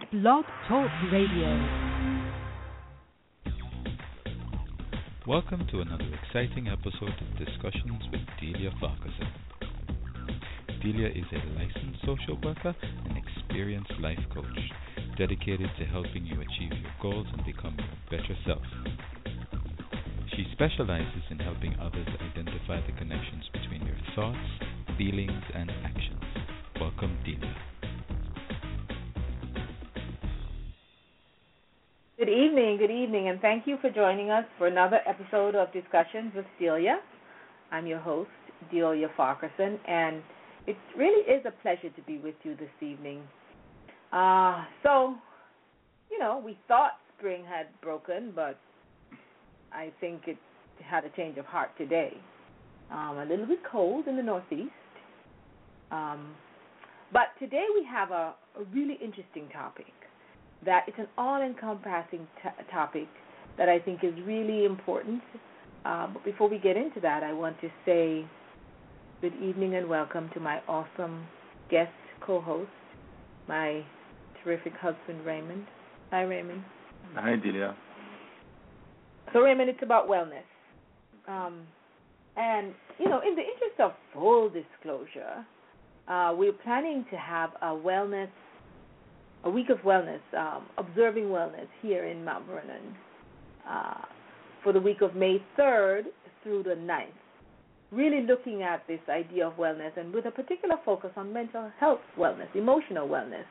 Blog Talk Radio. Welcome to another exciting episode of Discussions with Delia Farquharson. Delia is a licensed social worker and experienced life coach, dedicated to helping you achieve your goals and become your better self. She specializes in helping others identify the connections between your thoughts, feelings, and actions. Welcome, Delia. Good evening, and thank you for joining us for another episode of Discussions with Delia. I'm your host, Delia Farquharson, and it really is a pleasure to be with you this evening. We thought spring had broken, but I think it had a change of heart today. A little bit cold in the Northeast. But today we have a really interesting topic. That it's an all-encompassing topic that I think is really important. But before we get into that, I want to say good evening and welcome to my awesome guest co-host, my terrific husband, Raymond. Hi, Raymond. Hi, Delia. So, Raymond, it's about wellness. And in the interest of full disclosure, we're planning to have a week of wellness, observing wellness here in Mount Vernon for the week of May 3rd through the 9th, really looking at this idea of wellness and with a particular focus on mental health wellness, emotional wellness.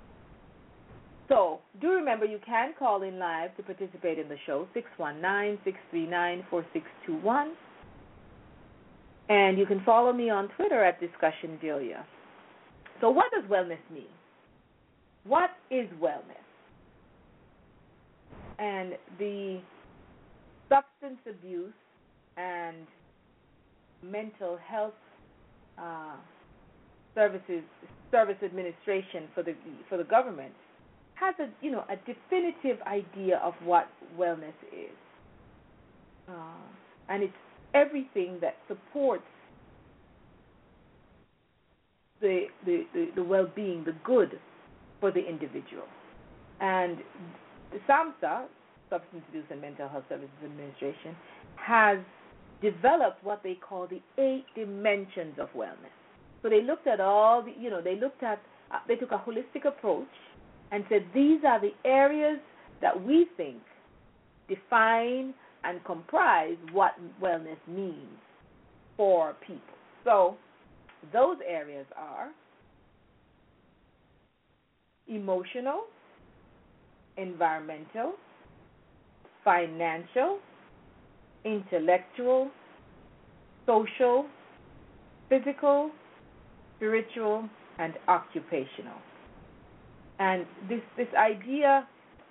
So do remember you can call in live to participate in the show, 619-639-4621. And you can follow me on Twitter at Discussion Delia. So what does wellness mean? What is wellness? And the substance abuse and mental health service administration for the government has a definitive idea of what wellness is, and it's everything that supports the well-being, the good for the individual. And the SAMHSA, Substance Abuse and Mental Health Services Administration, has developed what they call the 8 dimensions of wellness. So they looked at they took a holistic approach and said these are the areas that we think define and comprise what wellness means for people. So those areas are emotional, environmental, financial, intellectual, social, physical, spiritual, and occupational. And this idea,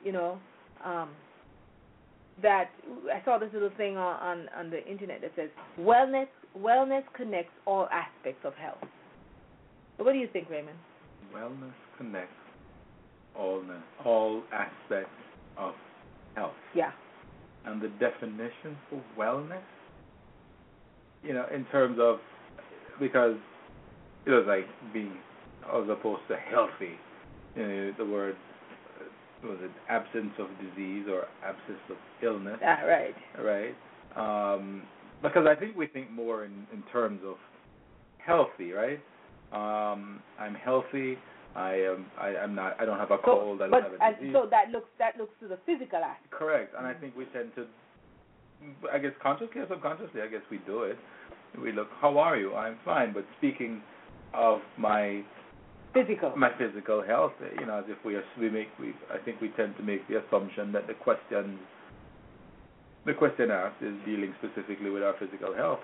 that I saw this little thing on the internet that says wellness connects all aspects of health. So what do you think, Raymond? Wellness connects all aspects of health. Yeah. And the definition for wellness, in terms of, because it was like being, as opposed to healthy, the word, was it absence of disease or absence of illness? Yeah, right. Right. Because I think we think more in terms of healthy, right? I'm healthy. I'm not. I don't have a cold. I don't have a disease. So that looks to the physical aspect. Correct, and I think we tend to, I guess consciously or subconsciously, I guess we do it. We look, how are you? I'm fine. But speaking of my physical health, as if I think we tend to make the assumption that the question asked is dealing specifically with our physical health.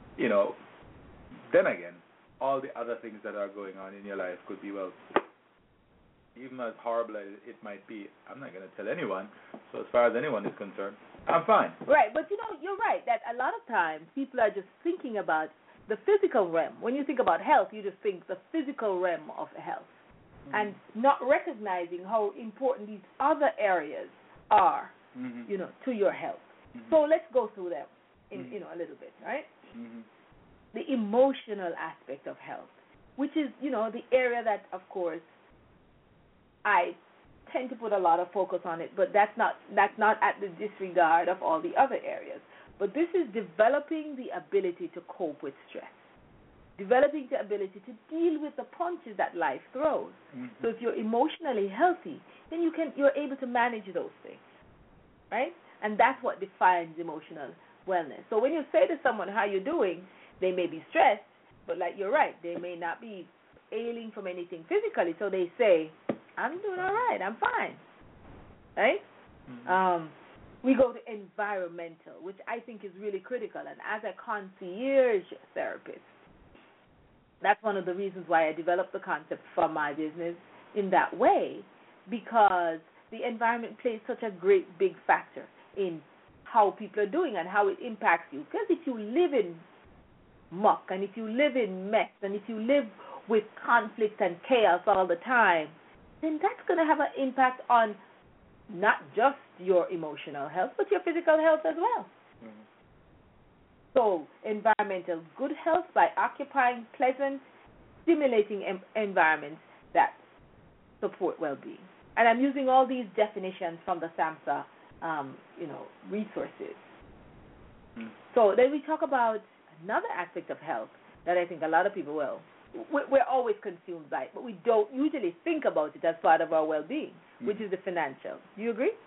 Then again, all the other things that are going on in your life could be, well, even as horrible as it might be, I'm not going to tell anyone. So as far as anyone is concerned, I'm fine. Right, but you're right that a lot of times people are just thinking about the physical realm. When you think about health, you just think the physical realm of health, and not recognizing how important these other areas are, to your health. Mm-hmm. So let's go through them in a little bit, right? Mm-hmm. The emotional aspect of health, which is the area that, of course, I tend to put a lot of focus on it, but that's not at the disregard of all the other areas. But this is developing the ability to cope with stress, developing the ability to deal with the punches that life throws. Mm-hmm. So if you're emotionally healthy, then you're able to manage those things, right? And that's what defines emotional wellness. So when you say to someone, how you doing, they may be stressed, but like you're right, they may not be ailing from anything physically. So they say, I'm doing all right, I'm fine, right? Mm-hmm. We go to environmental, which I think is really critical. And as a concierge therapist, that's one of the reasons why I developed the concept for my business in that way, because the environment plays such a great big factor in how people are doing and how it impacts you. Because if you live in muck and if you live in mess and if you live with conflict and chaos all the time, then that's going to have an impact on not just your emotional health, but your physical health as well. Mm-hmm. So environmental good health by occupying pleasant, stimulating environments that support well-being. And I'm using all these definitions from the SAMHSA, resources. Mm-hmm. So then we talk about another aspect of health that I think a lot of people we're always consumed by it, but we don't usually think about it as part of our well-being, which is the financial. Do you agree?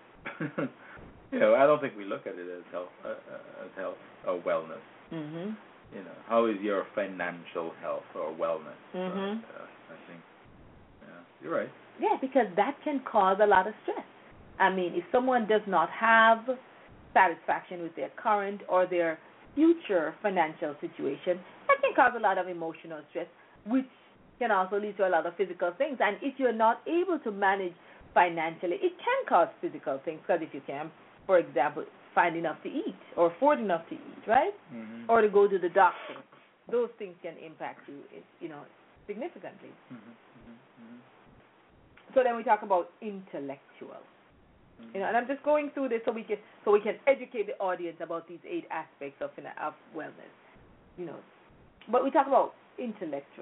I don't think we look at it as health or wellness. Mm-hmm. How is your financial health or wellness? Mm-hmm. I think, you're right. Yeah, because that can cause a lot of stress. I mean, if someone does not have satisfaction with their current or their future financial situation, that can cause a lot of emotional stress, which can also lead to a lot of physical things. And if you're not able to manage financially, it can cause physical things, because if you can, for example, find enough to eat or afford enough to eat, right? Mm-hmm. Or to go to the doctor, those things can impact you, significantly. Mm-hmm. Mm-hmm. So then we talk about intellectual. And I'm just going through this so we can educate the audience about these 8 aspects of wellness. But we talk about intellectual,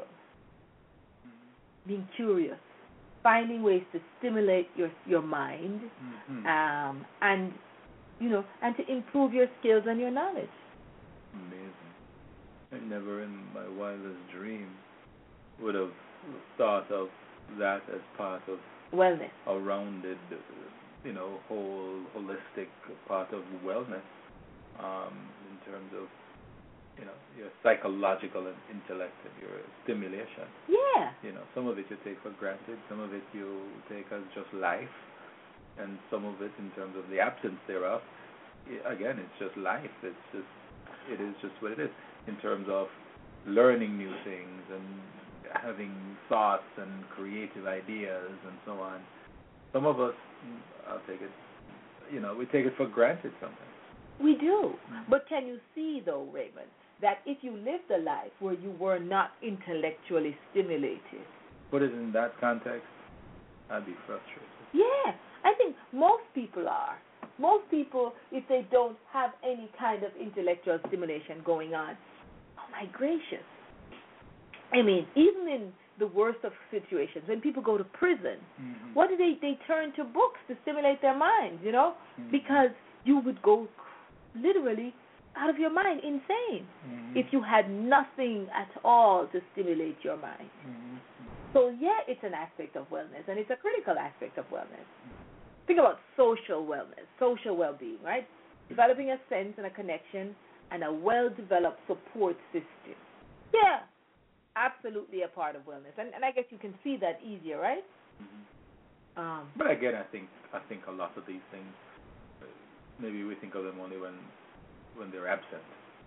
being curious, finding ways to stimulate your mind, and to improve your skills and your knowledge. Amazing. I never in my wildest dream would have thought of that as part of wellness, a rounded, whole holistic part of wellness, in terms of your psychological and intellect and your stimulation. Yeah. Some of it you take for granted, some of it you take as just life, and some of it in terms of the absence thereof. Again, it's just life. It is just what it is in terms of learning new things and having thoughts and creative ideas and so on. Some of us, I'll take it, we take it for granted sometimes. We do. But can you see, though, Raymond, that if you lived a life where you were not intellectually stimulated, put it in that context, I'd be frustrated. Yeah, I think most people are. Most people, if they don't have any kind of intellectual stimulation going on, oh my gracious. I mean, even in the worst of situations, when people go to prison, what do they turn to books to stimulate their minds, because you would go literally out of your mind, insane, if you had nothing at all to stimulate your mind. So, yeah, it's an aspect of wellness, and it's a critical aspect of wellness. Think about social wellness, social well-being, right? Developing a sense and a connection and a well-developed support system. Yeah, absolutely a part of wellness. And I guess you can see that easier, right? But again, I think a lot of these things, maybe we think of them only when they're absent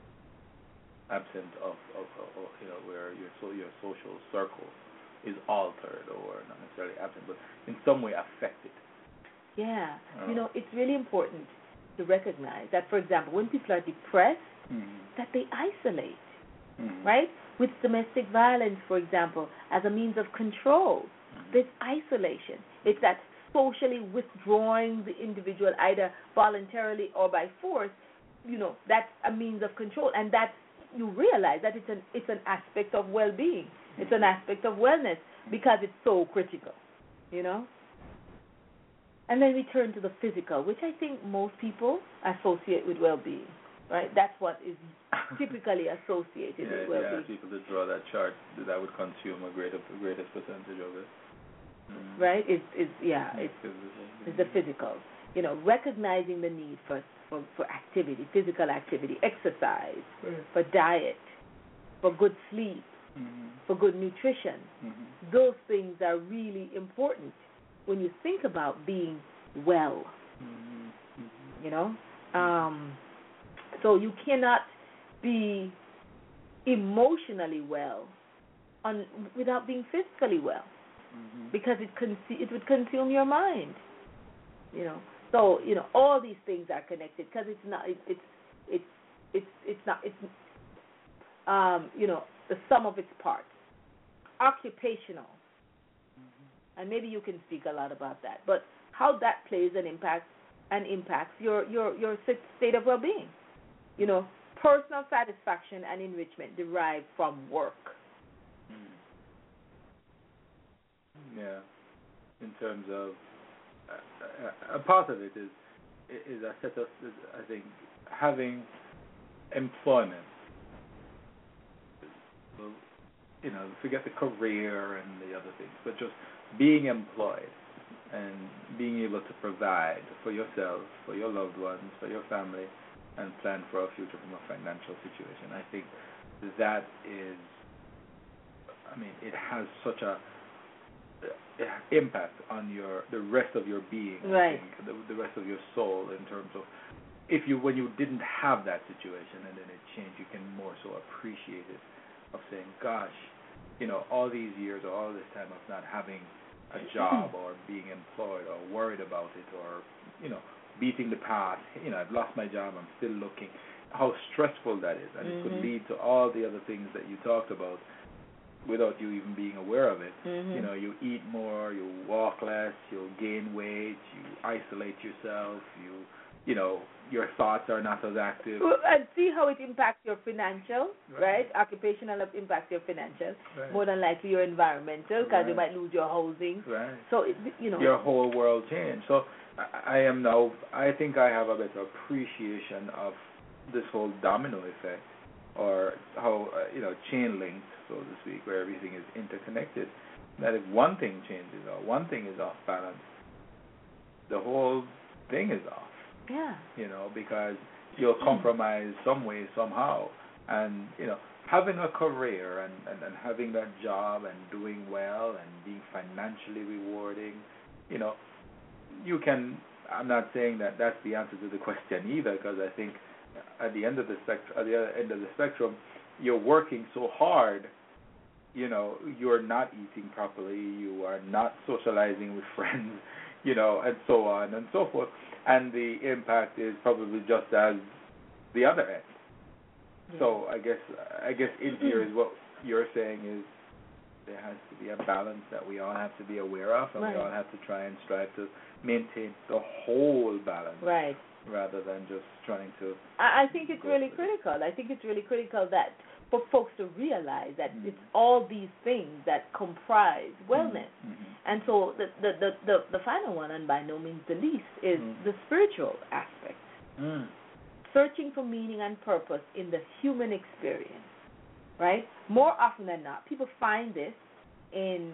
of where your social circle is altered, or not necessarily absent, but in some way affected. Yeah. It's really important to recognize that, for example, when people are depressed, that they isolate, right? With domestic violence, for example, as a means of control, there's isolation. It's that socially withdrawing the individual, either voluntarily or by force. That's a means of control, and that you realize that it's an aspect of well-being. It's an aspect of wellness because it's so critical. And then we turn to the physical, which I think most people associate with well-being, right? That's what is typically associated with well-being. Yeah, people that draw that chart, that would consume a greatest percentage of it. Right? It's the physical. You know, recognizing the need for activity, physical activity, exercise, for diet, for good sleep, for good nutrition. Those things are really important when you think about being well. You know? So you cannot be emotionally well without being physically well, because it would consume your mind. You know, so you know all these things are connected, because it's not you know, the sum of its parts. Occupational, and maybe you can speak a lot about that, but how that plays and impacts your state of well-being. You know, personal satisfaction and enrichment derived from work. Yeah, in terms of a part of it is a set of, I think, having employment. You know, forget the career and the other things, but just being employed and being able to provide for yourself, for your loved ones, for your family, and plan for a future from a financial situation. I think that is, I mean, it has such a impact on the rest of your being, right? I think, the rest of your soul, in terms of when you didn't have that situation and then it changed, you can more so appreciate it, of saying, gosh, you know, all these years or all this time of not having a job or being employed or worried about it, or, you know, beating the path, you know, I've lost my job, I'm still looking, how stressful that is. And it could lead to all the other things that you talked about without you even being aware of it. You know, you eat more, you walk less, you'll gain weight, you isolate yourself, you know, your thoughts are not as active. And see how it impacts your financial, right? Occupational impacts your financial. Right. More than likely your environmental, because you might lose your housing. Right. So, you know. Your whole world changed. So I think I have a better appreciation of this whole domino effect, or how, you know, chain linked, so to speak, where everything is interconnected. That if one thing changes or one thing is off balance, the whole thing is off. Yeah. You know, because you'll compromise some way, somehow. And, you know, having a career and having that job and doing well and being financially rewarding, you know, you can, I'm not saying that that's the answer to the question either, because I think at the end of the spectrum, you're working so hard, you know, you're not eating properly, you are not socializing with friends, you know, and so on and so forth. And the impact is probably just as the other end. Yeah. So I guess in here is what you're saying is there has to be a balance that we all have to be aware of, and we all have to try and strive to maintain the whole balance. Right. Rather than just trying to. I think it's really critical. I think it's really critical that for folks to realize that it's all these things that comprise wellness. And so the final one, and by no means the least, is the spiritual aspect. Searching for meaning and purpose in the human experience, right? More often than not, people find this in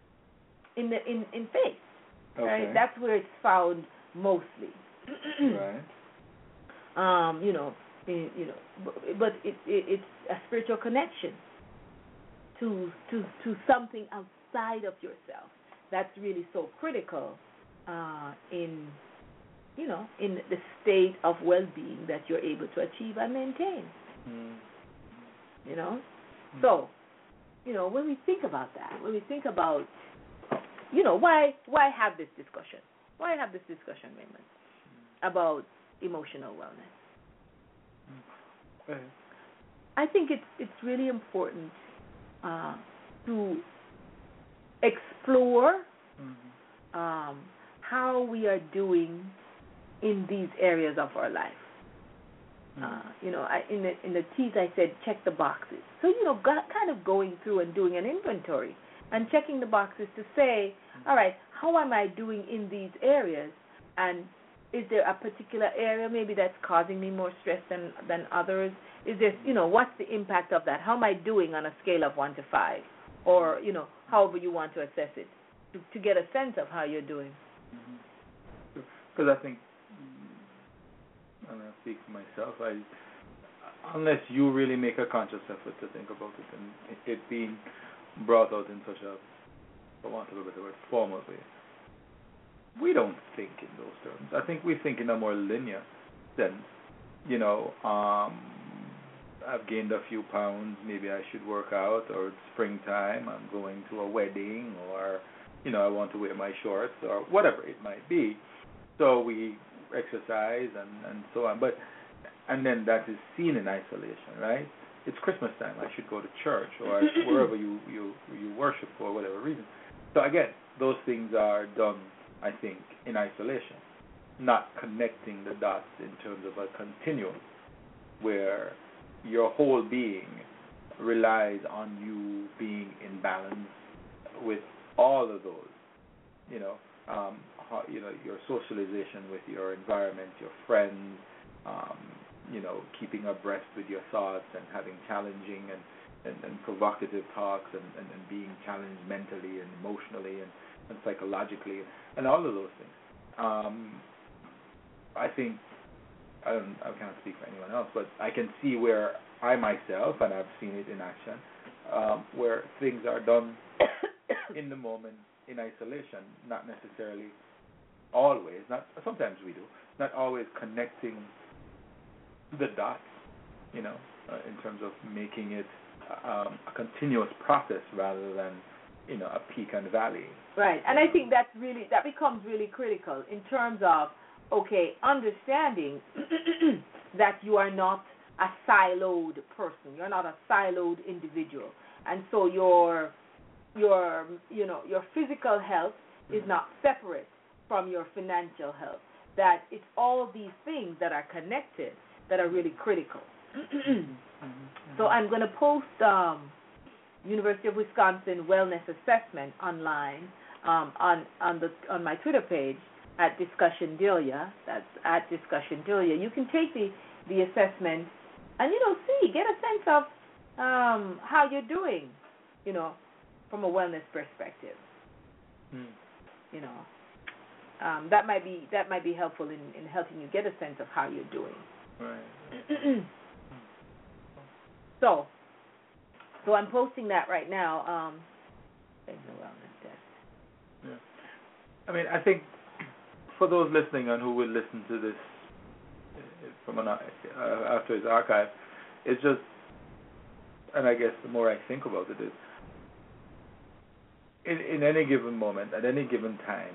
faith. Okay. Right? That's where it's found mostly. Right. You know, but it's a spiritual connection to something outside of yourself. That's really so critical in the state of well-being that you're able to achieve and maintain. You know, so you know, when we think about that, when we think about, you know, why have this discussion? Why have this discussion, Raymond, about emotional wellness? I think it's really important to explore how we are doing in these areas of our life. You know, in the tease I said check the boxes. So, you know, kind of going through and doing an inventory and checking the boxes to say, all right, how am I doing in these areas, and is there a particular area maybe that's causing me more stress than others? Is there, what's the impact of that? How am I doing on a scale of 1 to 5, or however you want to assess it, to get a sense of how you're doing? Because I think, and I speak for myself, unless you really make a conscious effort to think about it, and it being brought out in such a, for want of a better word, formal way, we don't think in those terms. I think we think in a more linear sense. I've gained a few pounds, maybe I should work out, or it's springtime, I'm going to a wedding, or, I want to wear my shorts, or whatever it might be. So we exercise and so on. And then that is seen in isolation, right? It's Christmas time, I should go to church, or wherever you worship for whatever reason. So again, those things are done, I think, in isolation, not connecting the dots in terms of a continuum where your whole being relies on you being in balance with all of those, your socialization with your environment, your friends, keeping abreast with your thoughts and having challenging and provocative talks and being challenged mentally and emotionally and psychologically and all of those things. I think I can't speak for anyone else, but I can see where I myself, and I've seen it in action, where things are done in the moment in isolation, not necessarily always. Sometimes we do, not always connecting the dots, in terms of making it a continuous process rather than a peak and valley. Right, and I think that becomes really critical in terms of understanding that you are not a siloed person, you're not a siloed individual, and so your physical health is not separate from your financial health. That it's all these things that are connected that are really critical. So I'm going to post University of Wisconsin wellness assessment online on my Twitter page at Discussion Delia. That's at Discussion Delia. You can take the assessment and get a sense of how you're doing, from a wellness perspective. That might be helpful in helping you get a sense of how you're doing. Right. So I'm posting that right now. The wellness test. Yeah. I mean, I think for those listening and who will listen to this from after it's archived, it's just, and I guess the more I think about it is, in any given moment, at any given time,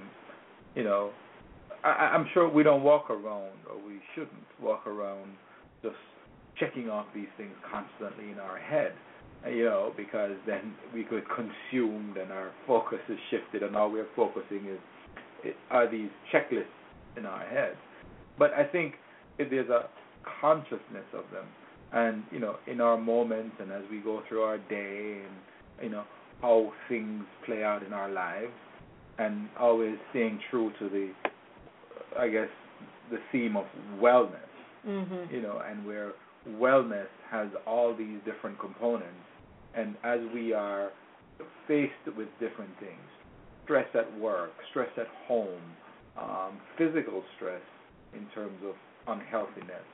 I'm sure we don't walk around, or we shouldn't walk around just checking off these things constantly in our head, because then we could consume, and our focus is shifted, and all we're focusing are these checklists in our head. But I think if there's a consciousness of them, and in our moments, and as we go through our day, and how things play out in our lives, and always staying true to the theme of wellness, and where wellness has all these different components, and as we are faced with different things, stress at work, stress at home, physical stress in terms of unhealthiness,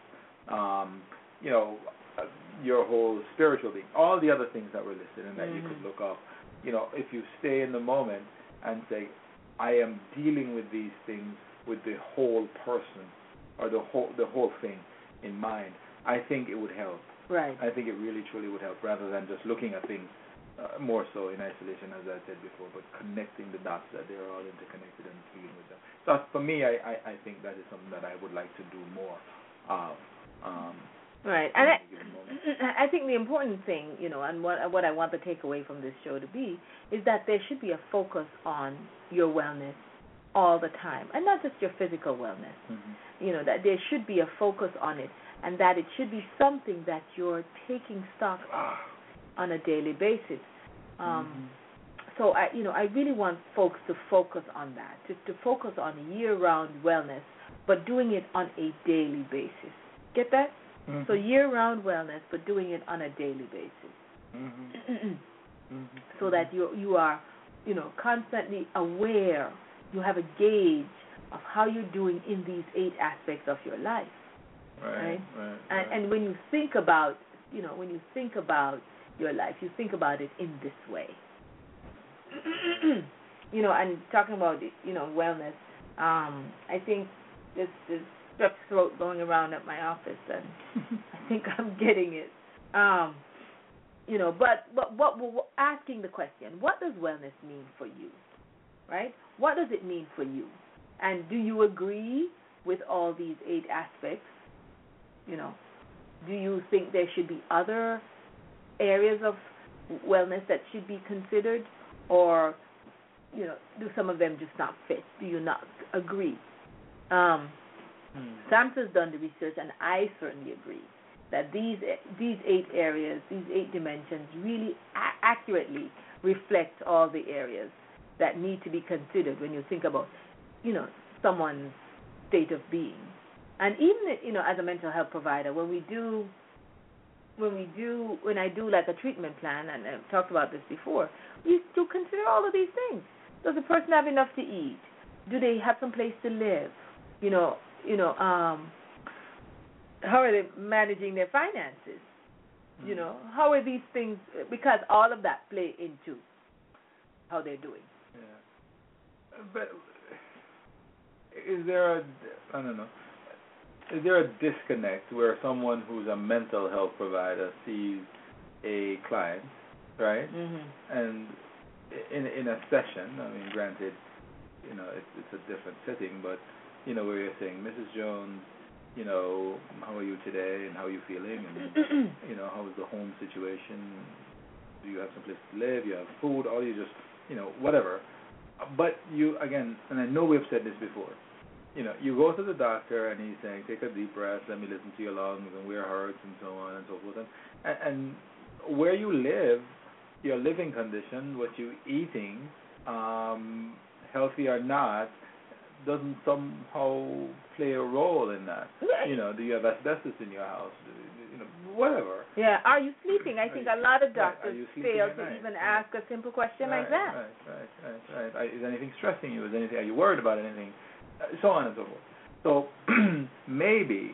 your whole spiritual being, all the other things that were listed and that you could look up. If you stay in the moment and say, I am dealing with these things with the whole person, or the whole thing in mind, I think it would help. Right. I think it really truly would help, rather than just looking at things more so in isolation, as I said before, but connecting the dots, that they're all interconnected and dealing with them. So for me, I think that is something that I would like to do more of. Right, and I think the important thing, and what I want the takeaway from this show to be, is that there should be a focus on your wellness all the time, and not just your physical wellness. That there should be a focus on it, and that it should be something that you're taking stock of on a daily basis. so I really want folks to focus on that, to focus on year-round wellness, but doing it on a daily basis. Get that? Mm-hmm. So year-round wellness, but doing it on a daily basis. Mm-hmm. So that you are, constantly aware. You have a gauge of how you're doing in these 8 aspects of your life. Right. And when you think about, your life, you think about it in this way. And talking about, wellness, I think there's strep throat going around at my office, and I think I'm getting it. But what we're asking the question, what does wellness mean for you, right? What does it mean for you? And do you agree with all these 8 aspects? Do you think there should be other areas of wellness that should be considered, or, do some of them just not fit? Do you not agree? Samsa's done the research, and I certainly agree that these 8 areas, these 8 dimensions really accurately reflect all the areas that need to be considered when you think about, someone's state of being. And even, as a mental health provider, when I do like a treatment plan, and I've talked about this before, you do consider all of these things. Does the person have enough to eat? Do they have some place to live? How are they managing their finances? How are these things? Because all of that play into how they're doing. Yeah. But is there a disconnect where someone who's a mental health provider sees a client, right? Mm-hmm. And in a session, granted, it's a different setting, but where you're saying, Mrs. Jones, how are you today, and how are you feeling, and how is the home situation? Do you have some place to live? You have food? Or you just, whatever. But you, again, and I know we've said this before, you go to the doctor and he's saying, take a deep breath, let me listen to your lungs and where it hurts and so on and so forth. And where you live, your living condition, what you're eating, healthy or not, doesn't somehow play a role in that. Right. Do you have asbestos in your house? Whatever. Yeah. Are you sleeping? I think a lot of doctors fail to night? even ask a simple question like that. Right. Is anything stressing you? Are you worried about anything? So on and so forth. So maybe,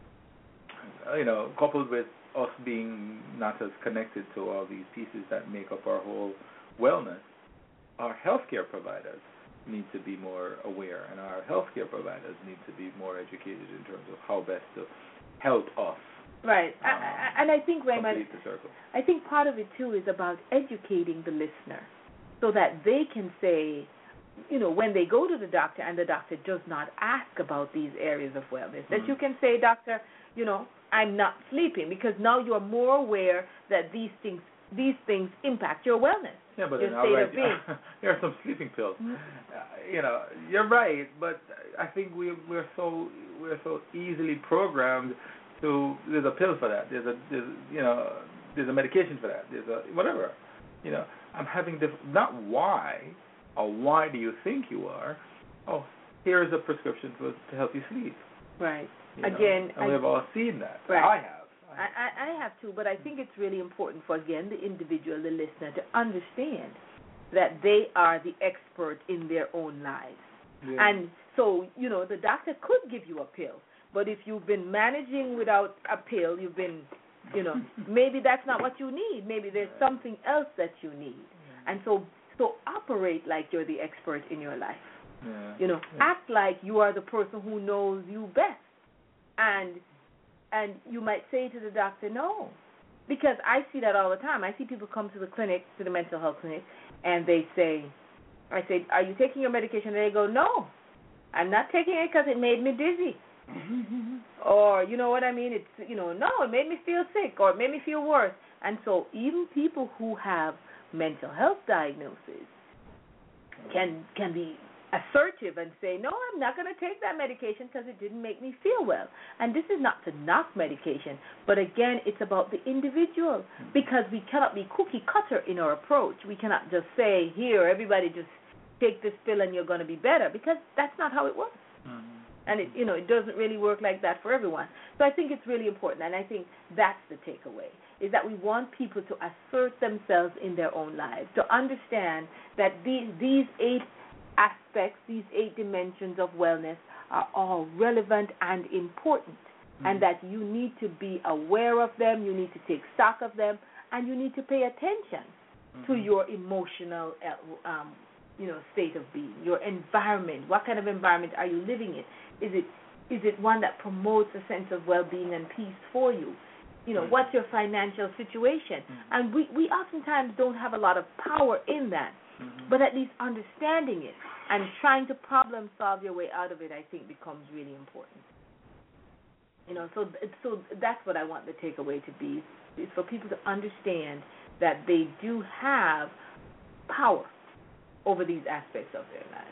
coupled with us being not as connected to all these pieces that make up our whole wellness, our healthcare providers need to be more aware, and our healthcare providers need to be more educated in terms of how best to help us. Right. And I think, Raymond, complete the circle. I think part of it, too, is about educating the listener so that they can say, when they go to the doctor and the doctor does not ask about these areas of wellness, that you can say, doctor, I'm not sleeping, because now you're more aware that these things impact your wellness. Yeah, but your then state of being. There are some sleeping pills. Mm-hmm. You're right, but I think we're so easily programmed to. There's a pill for that. There's a medication for that. There's a whatever. I'm having not why, or why do you think you are? Oh, here is a prescription to help you sleep. Right. Again, and we've all seen that. Right. I have. I have too, but I think it's really important for, again, the individual, the listener, to understand that they are the expert in their own lives. Yeah. And so, the doctor could give you a pill, but if you've been managing without a pill, you've been, maybe that's not what you need. Maybe there's something else that you need. And so operate like you're the expert in your life. Yeah. Act like you are the person who knows you best. And you might say to the doctor, no, because I see that all the time. I see people come to the clinic, to the mental health clinic, and I say, are you taking your medication? And they go, no, I'm not taking it because it made me dizzy. Or, you know what I mean? It's, no, it made me feel sick, or it made me feel worse. And so even people who have mental health diagnoses can be assertive and say, no, I'm not going to take that medication because it didn't make me feel well. And this is not to knock medication, but again, it's about the individual, because we cannot be cookie cutter in our approach. We cannot just say, here, everybody just take this pill and you're going to be better, because that's not how it works. And it doesn't really work like that for everyone. So I think it's really important, and I think that's the takeaway, is that we want people to assert themselves in their own lives, to understand that these 8 aspects, these 8 dimensions of wellness are all relevant and important, and that you need to be aware of them, you need to take stock of them, and you need to pay attention to your emotional state of being, your environment. What kind of environment are you living in? Is it one that promotes a sense of well-being and peace for you? What's your financial situation? And we oftentimes don't have a lot of power in that, but at least understanding it and trying to problem solve your way out of it, I think, becomes really important. So that's what I want the takeaway to be, is for people to understand that they do have power over these aspects of their lives.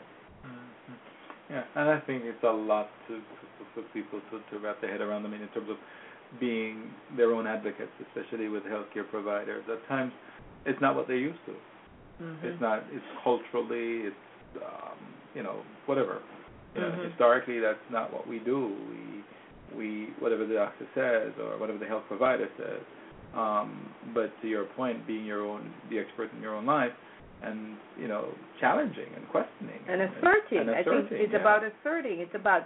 Yeah, and I think it's a lot for people to wrap their head around. I mean, in terms of being their own advocates, especially with healthcare providers. At times, it's not what they're used to. It's not. It's culturally. It's whatever. Historically, that's not what we do. We whatever the doctor says or whatever the health provider says. But to your point, being the expert in your own life, and challenging and questioning and asserting. I think it's about asserting. It's about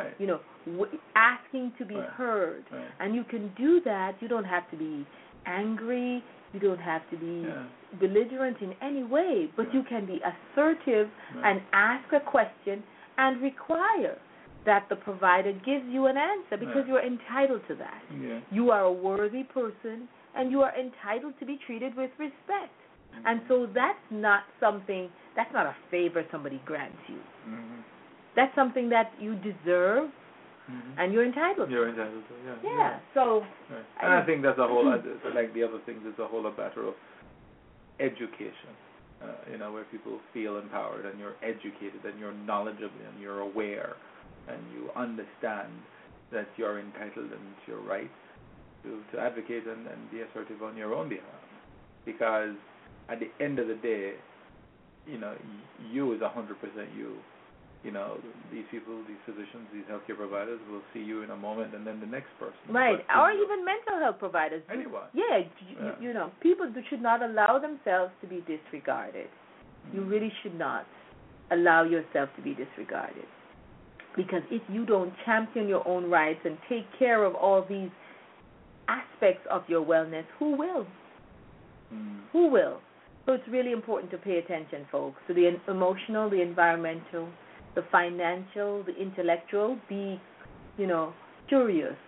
asking to be heard, and you can do that. You don't have to be angry. You don't have to be belligerent in any way, but you can be assertive and ask a question and require that the provider gives you an answer, because you're entitled to that. You are a worthy person, and you are entitled to be treated with respect. And so that's not a favor somebody grants you. That's something that you deserve, and you're entitled to. You're entitled to, So, and I think that's a whole, like the other things, it's a whole matter of education, where people feel empowered, and you're educated, and you're knowledgeable, and you're aware, and you understand that you're entitled and it's your right to advocate and be assertive on your own behalf. Because at the end of the day, you is 100% you. These people, these physicians, these healthcare providers will see you in a moment, and then the next person. Right, or even mental health providers. Anyone. People should not allow themselves to be disregarded. You really should not allow yourself to be disregarded. Because if you don't champion your own rights and take care of all these aspects of your wellness, who will? Who will? So it's really important to pay attention, folks, to the emotional, the environmental, the financial, the intellectual. Be, curious,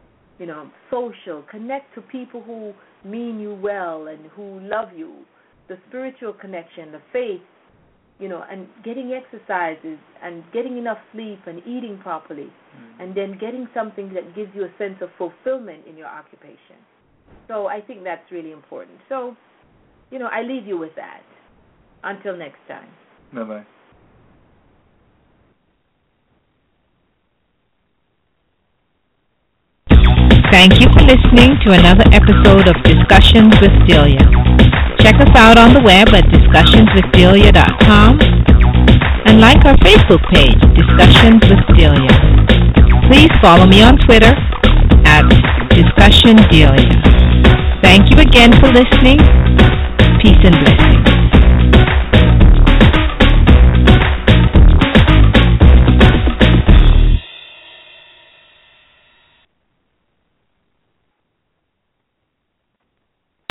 social. Connect to people who mean you well and who love you. The spiritual connection, the faith, and getting exercises and getting enough sleep and eating properly, and then getting something that gives you a sense of fulfillment in your occupation. So I think that's really important. So, I leave you with that. Until next time. Bye-bye. Thank you for listening to another episode of Discussions with Delia. Check us out on the web at discussionswithdelia.com and like our Facebook page, Discussions with Delia. Please follow me on Twitter at DiscussionDelia. Thank you again for listening. Peace and blessings.